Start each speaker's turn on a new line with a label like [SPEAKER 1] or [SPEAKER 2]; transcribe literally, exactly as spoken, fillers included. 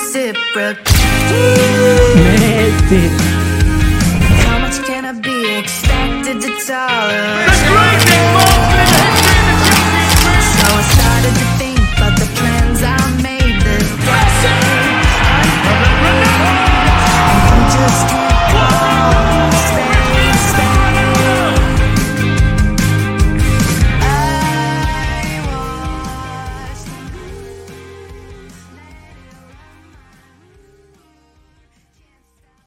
[SPEAKER 1] reciprocate.
[SPEAKER 2] Mete.
[SPEAKER 1] How much can I be expected to tolerate?